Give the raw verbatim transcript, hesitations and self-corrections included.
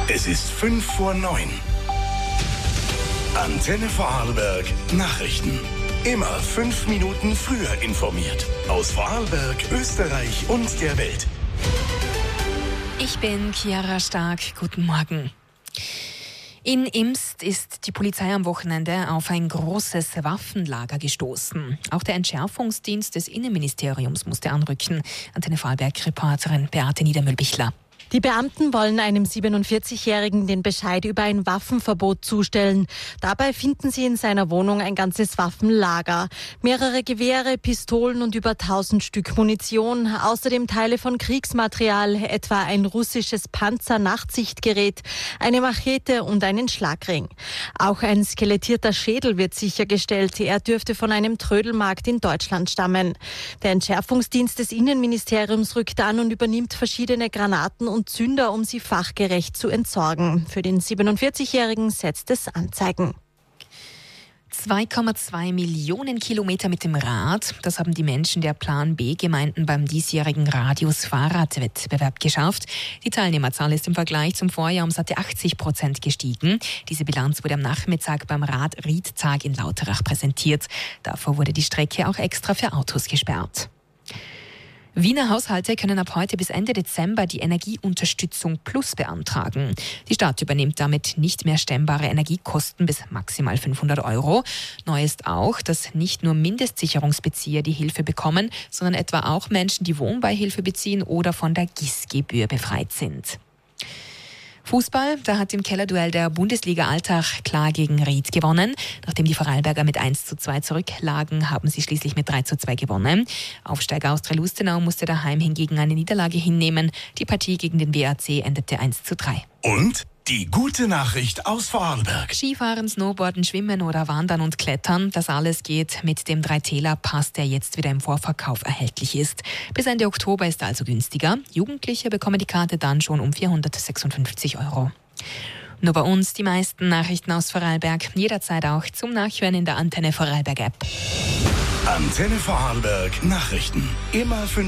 Es ist fünf vor neun. Antenne Vorarlberg Nachrichten. Immer fünf Minuten früher informiert. Aus Vorarlberg, Österreich und der Welt. Ich bin Chiara Stark. Guten Morgen. In Imst ist die Polizei am Wochenende auf ein großes Waffenlager gestoßen. Auch der Entschärfungsdienst des Innenministeriums musste anrücken. Antenne Vorarlberg-Reporterin Beate Niedermühlbichler. Die Beamten wollen einem siebenundvierzigjährigen den Bescheid über ein Waffenverbot zustellen. Dabei finden sie in seiner Wohnung ein ganzes Waffenlager. Mehrere Gewehre, Pistolen und über tausend Stück Munition. Außerdem Teile von Kriegsmaterial, etwa ein russisches Panzer-Nachtsichtgerät, eine Machete und einen Schlagring. Auch ein skelettierter Schädel wird sichergestellt. Er dürfte von einem Trödelmarkt in Deutschland stammen. Der Entschärfungsdienst des Innenministeriums rückt an und übernimmt verschiedene Granaten und und Zünder, um sie fachgerecht zu entsorgen. Für den siebenundvierzigjährigen setzt es Anzeigen. zwei Komma zwei Millionen Kilometer mit dem Rad, das haben die Menschen der Plan B-Gemeinden beim diesjährigen Radius-Fahrrad-Wettbewerb geschafft. Die Teilnehmerzahl ist im Vergleich zum Vorjahr um satte achtzig Prozent gestiegen. Diese Bilanz wurde am Nachmittag beim Rad-Ried-Tag in Lauterach präsentiert. Davor wurde die Strecke auch extra für Autos gesperrt. Wiener Haushalte können ab heute bis Ende Dezember die Energieunterstützung Plus beantragen. Die Stadt übernimmt damit nicht mehr stemmbare Energiekosten bis maximal fünfhundert Euro. Neu ist auch, dass nicht nur Mindestsicherungsbezieher die Hilfe bekommen, sondern etwa auch Menschen, die Wohnbeihilfe beziehen oder von der G I S-Gebühr befreit sind. Fußball, da hat im Kellerduell der Bundesliga Altach klar gegen Ried gewonnen. Nachdem die Vorarlberger mit eins zu zwei zurücklagen, haben sie schließlich mit drei zu zwei gewonnen. Aufsteiger Austria Lustenau musste daheim hingegen eine Niederlage hinnehmen. Die Partie gegen den W A C endete eins zu drei. Und die gute Nachricht aus Vorarlberg. Skifahren, Snowboarden, Schwimmen oder Wandern und Klettern, das alles geht mit dem Drei-Täler-Pass, der jetzt wieder im Vorverkauf erhältlich ist. Bis Ende Oktober ist er also günstiger. Jugendliche bekommen die Karte dann schon um vierhundertsechsundfünfzig Euro. Nur bei uns die meisten Nachrichten aus Vorarlberg. Jederzeit auch zum Nachhören in der Antenne Vorarlberg App. Antenne Vorarlberg Nachrichten. Immer fünf